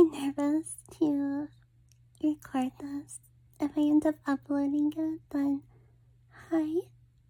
nervous to record this. If I end up uploading it, then hi.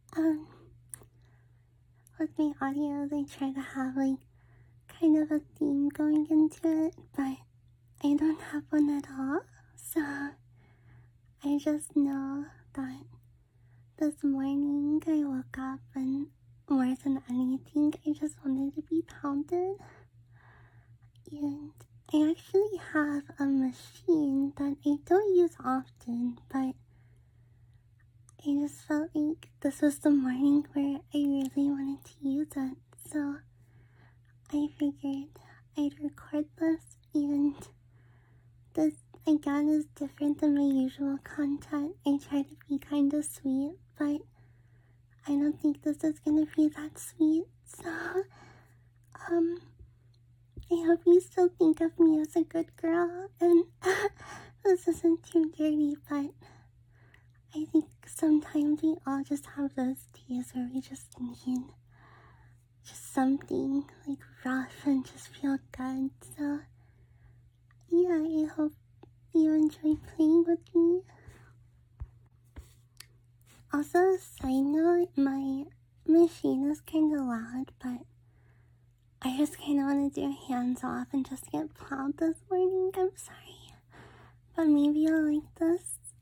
With my audios, I try to have like kind of a theme going into it, but I don't have one at all. So I just know that this morning I woke up and more than anything, I just wanted to be pounded. And I actually have a machine that I don't use often, but I just felt like this was the morning where I really wanted to use it. So I figured I'd record this, and this again is different than my usual content. I try to be kind of sweet, but I don't think this is gonna be that sweet. So, I hope you still think of me as a good girl, and this isn't too dirty, but I think sometimes we all just have those days where we just need just something like rough and just feel good. So yeah, I hope you enjoy playing with me. Also, side note, my machine is kind of loud, but I just kind of want to do hands off and just get plowed this morning. I'm sorry, but maybe you'll like this.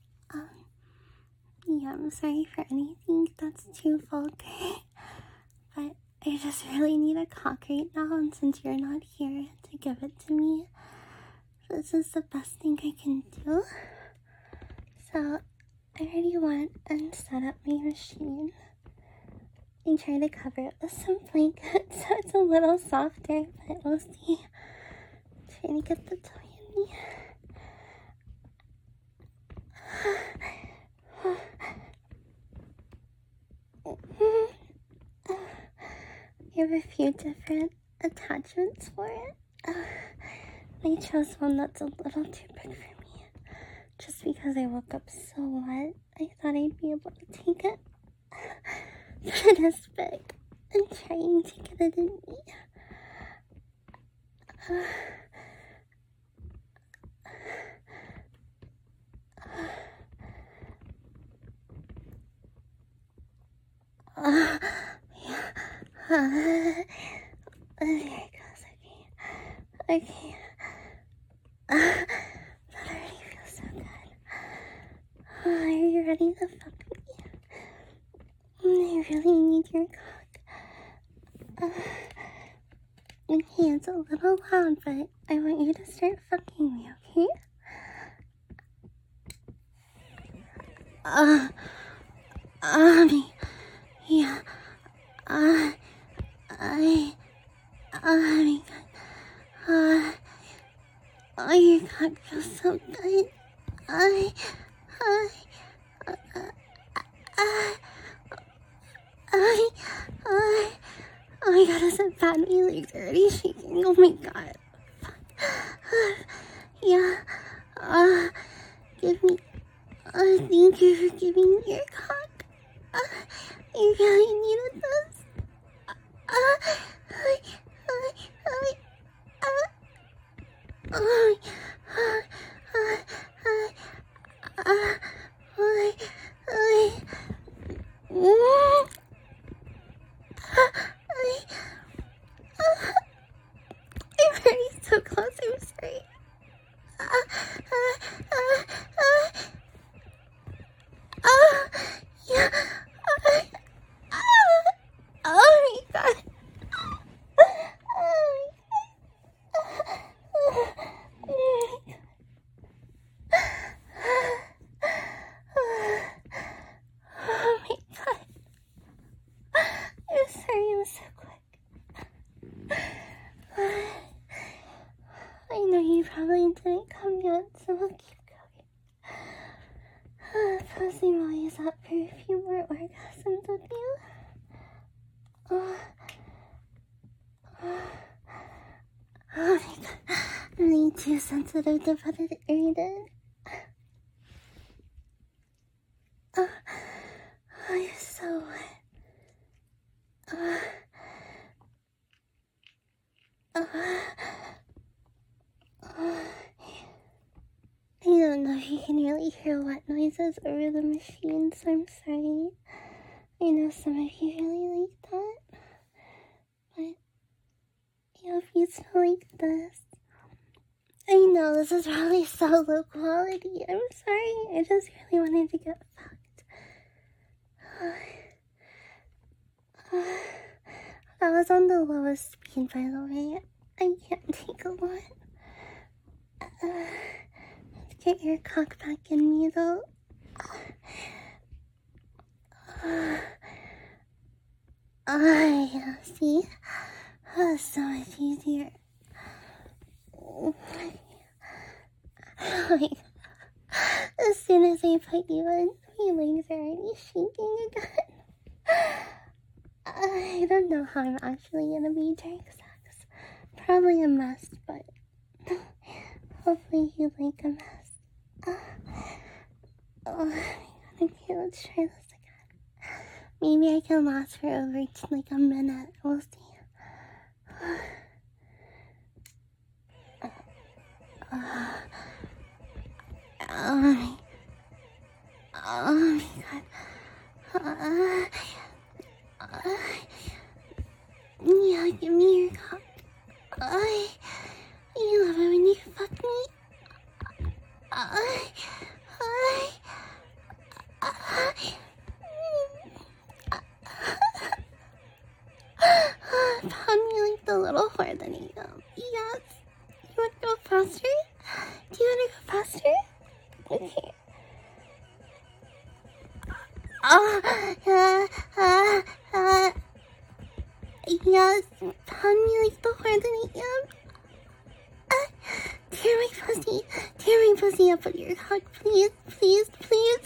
Yeah, I'm sorry for anything that's too vulgar, but I just really need a cock right now, and since you're not here to give it to me, this is the best thing I can do. So I already went and set up my machine and try to cover it with some blanket so it's a little softer, but we'll see. Trying to get the toy in me. I have a few different attachments for it. I chose one that's a little too big for me. Just because I woke up so wet, I thought I'd be able to take it. But it is big. I'm trying to get it in me. There it goes. Okay. That already feels so good. Are you ready to fuck me? I really need your cock. Okay, it's a little loud, but I want you to start fucking me, okay? Yeah. Oh, your cock feels so good. Oh my god, is it bad? My legs are already shaking. Oh my god. Yeah. Give me. Thank you for giving me your cock. I really needed this. I'm already so close, I'm sorry. Yeah. Oh my god. Oh my god. I'm sorry I'm so quick. I know you probably didn't come yet, so we'll keep going. Plus, I'm always up for a few more orgasms with you. Oh my god. I'm being too sensitive to put it in. Oh, you're so wet. can really hear wet noises over the machine, so I'm sorry. I know some of you really like that, but yeah, if you still like this, I know this is probably so low quality. I'm sorry, I just really wanted to get fucked. That was on the lowest speed, by the way. I can't take a lot. Let's get your cock back in me, though. Yeah, see? So much easier. As soon as I put you in, my legs are already shaking again. I don't know how I'm actually gonna be during sex. Probably a mess, but hopefully you like a mess. Oh my god, okay, let's try this again. Maybe I can last for over like a minute. We'll see. Oh my god. Yeah, give me your cock. You love it when you fuck me. Pound me like the little whore that I am. Yes. You want to go faster? Do you want to go faster? Okay. Yes, pound me like the whore that I am. Tear my pussy up with your cock, please, please, please.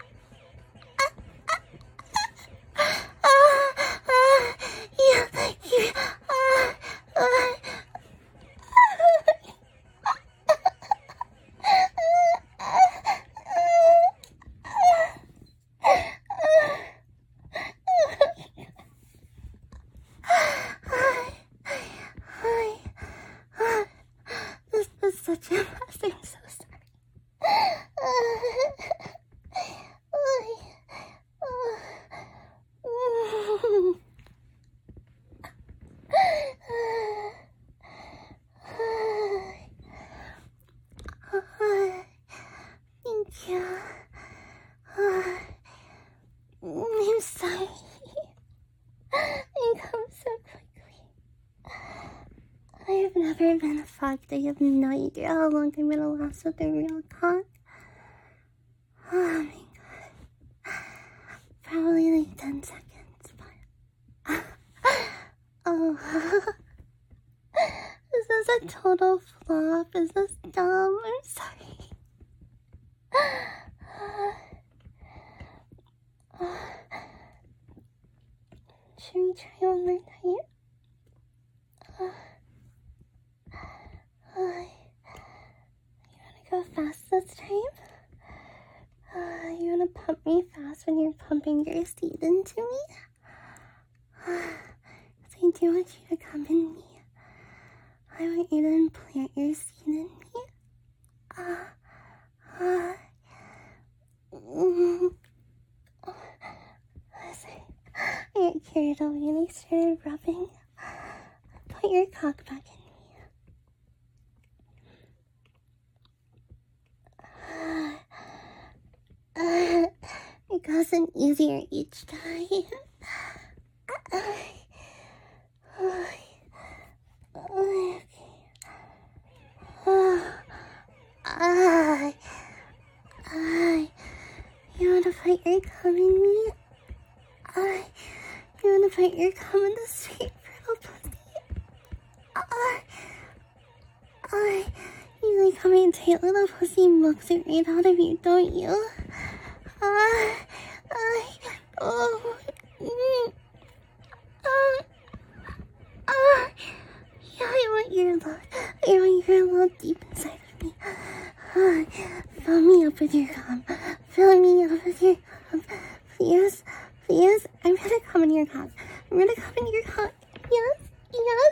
This was such a mess. I'm so sorry. Thank you. I'm sorry. I come so quickly. I have never been fucked. I have no idea how long I'm gonna last with a real cock. Oh my god. Probably like 10 seconds, but... Oh. Is this a total flop? Is this dumb? I'm sorry. Should we try one more time? You wanna go fast this time? You wanna pump me fast when you're pumping your seed into me? Because I do want you to come in me. I want you to implant your seed in me. I got carried away and I started rubbing. Put your cock back in me. It goes in easier each time. You wanna put your cum in me? You wanna put your cum in the sweet brittle pussy? You like how my tight little pussy milks it right out of you, don't you? Yeah, I want your love deep inside of me. Fill me up with your cum. Fill me up with your cum. Please, please. I'm gonna come in your cock. I'm gonna come in your cock. Yes, yes.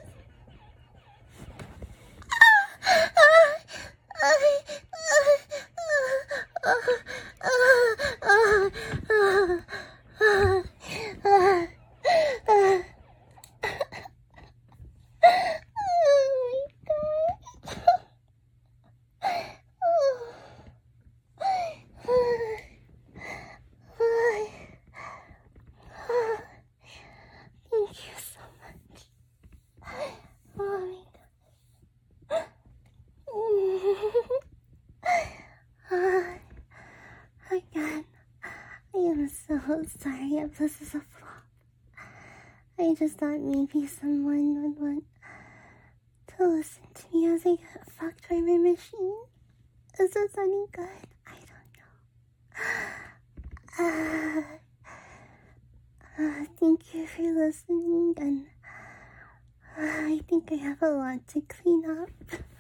so sorry if this is a flop. I just thought maybe someone would want to listen to me as I get fucked by my machine. Is this any good? I don't know. Thank you for listening, and I think I have a lot to clean up.